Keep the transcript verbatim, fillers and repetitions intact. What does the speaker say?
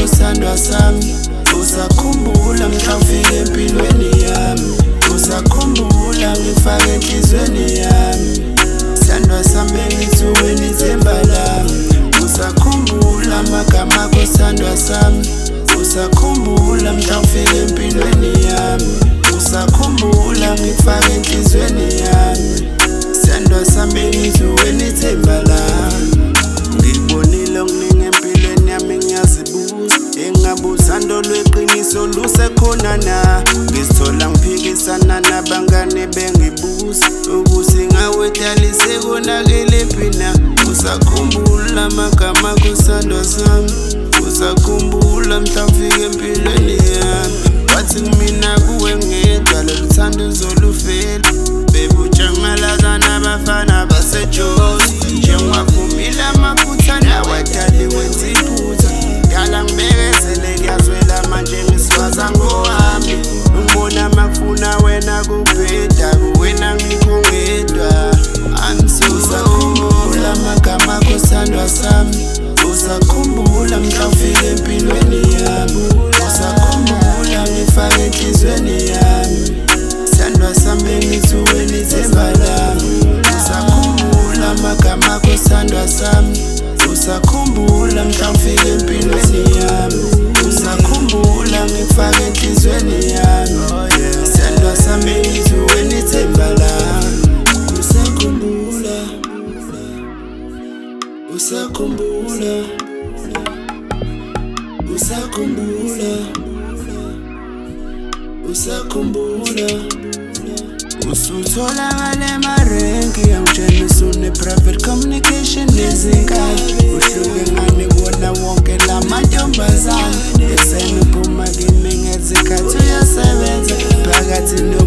kusandwa sami. Usakhumbula mhla ufika empilweni yami. Usakhumbula ngifake enhlizweni yami. Sandwa sami engithuke nithemba lami. Usakhumbula amagama akho sandwa sami. Usakhumbula mhla ufika empilweni yami. Usakhumbula ngifake enhlizweni yami. Sandwa sami engithuke nithemba lami. Ngikubonile okuningi empilweni yami ngiyazibuza. Engabuza ndo lweqiniso lusekhona na. Ngizithola ngiphikisana nabangane bengibuza ukuthi ngawe dali sekonakele phina. Usakhumbula amagama akho sandwa sami. Usakhumbula mhla ufika empilweni yami. Wathi kumina kuwe ngedwa lolu thando uzolufela. Bebujamalaza nabafana basejozi. Njengwavumile amaphutha nawe dali wenza iphutha. Dala ngibekezele ngiyazwela manje ngiswaza ngohambi. Ngibona makufuna wena kubheda kuwena ngikho ngedwa. Usakhumbula amagama akho sandwa sami. Usakhumbula mhla ufika empilweni yami. Usakhumbula ngifake enhlizweni yami. Sandwa sami engithuke nithemba lami. Usakhumbula amagama akho sandwa sami. Usakhumbula mhla ufika empilweni yami. Usakhumbula ngifake enhlizweni yami. Sandwa sami engithuke nithemba lami. Usakhumbula, usakhumbula, usakhumbula, usakhumbula. Usutholakala emarenki angitshengisa une-private communication nezinkani. Uhluke ngani kuwona wonke la mantombazane. Ekuseni uphuma kimi ngezikhathi uyasebenza phakathi no